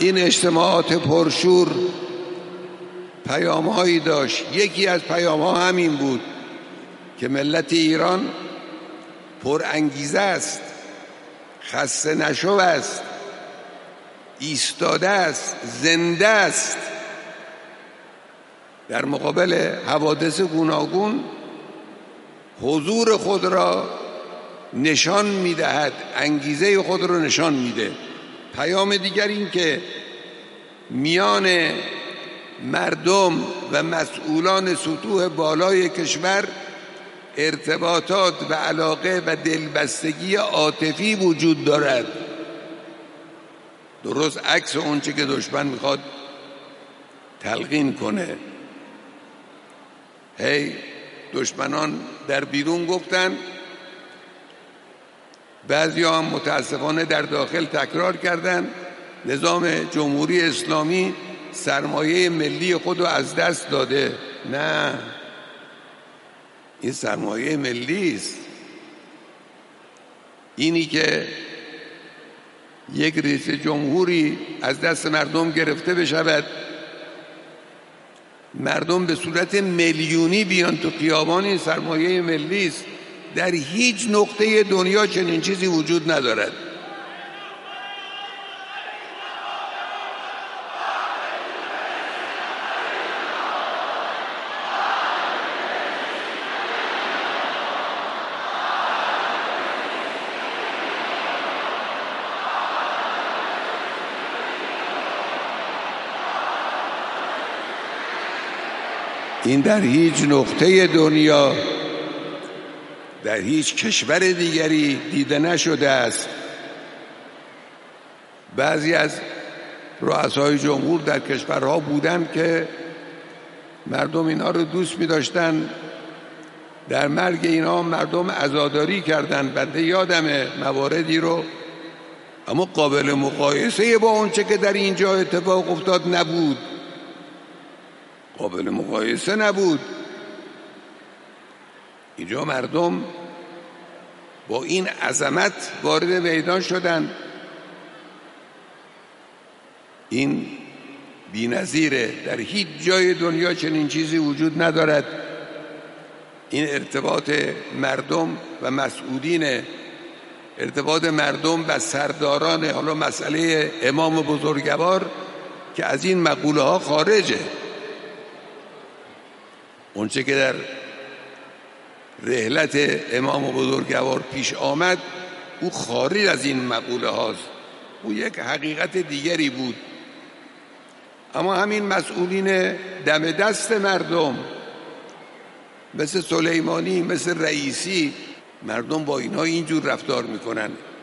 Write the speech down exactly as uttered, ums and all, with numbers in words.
این اجتماعات پرشور پیام‌هایی داشت. یکی از پیام‌ها همین بود که ملت ایران پر انگیزه است، خسته نشو است، ایستاده است، زنده است، در مقابل حوادث گوناگون حضور خود را نشان می‌دهد، انگیزه خود را نشان میده. پیام دیگر این که میان مردم و مسئولان سطوح بالای کشور ارتباطات و علاقه و دلبستگی عاطفی وجود دارد، درست عکس اونچه که دشمن میخواد تلقین کنه. هی دشمنان در بیرون گفتن، بعضی هم متاسفانه در داخل تکرار کردن، نظام جمهوری اسلامی سرمایه ملی خود رو از دست داده. نه، این سرمایه ملی است. اینی که یک رئیس جمهوری از دست مردم گرفته بشود، مردم به صورت میلیونی بیان تو خیابان، این سرمایه ملی است. در هیچ نقطه دنیا چنین چیزی وجود ندارد. این در هیچ نقطه دنیا، در هیچ کشور دیگری دیده نشده است. بعضی از رؤسای جمهور در کشورها بودند که مردم اینها رو دوست می داشتن، در مرگ اینها مردم عزاداری کردند. بنده یادم مواردی رو، اما قابل مقایسه با اونچه که در اینجا اتفاق افتاد نبود، قابل مقایسه نبود. اینجا مردم با این عظمت وارد میدان شدند. این بی‌نظیره، در هیچ جای دنیا چنین چیزی وجود ندارد. این ارتباط مردم و مسئولین، ارتباط مردم و سرداران، حالا مسئله امام بزرگوار که از این مقوله ها خارجه. اونچه که در رحلت امام بزرگوار پیش آمد او خارج از این مقوله هاست، او یک حقیقت دیگری بود. اما همین مسئولین دم دست مردم مثل سلیمانی، مثل رئیسی، مردم با اینها اینجور رفتار میکنن.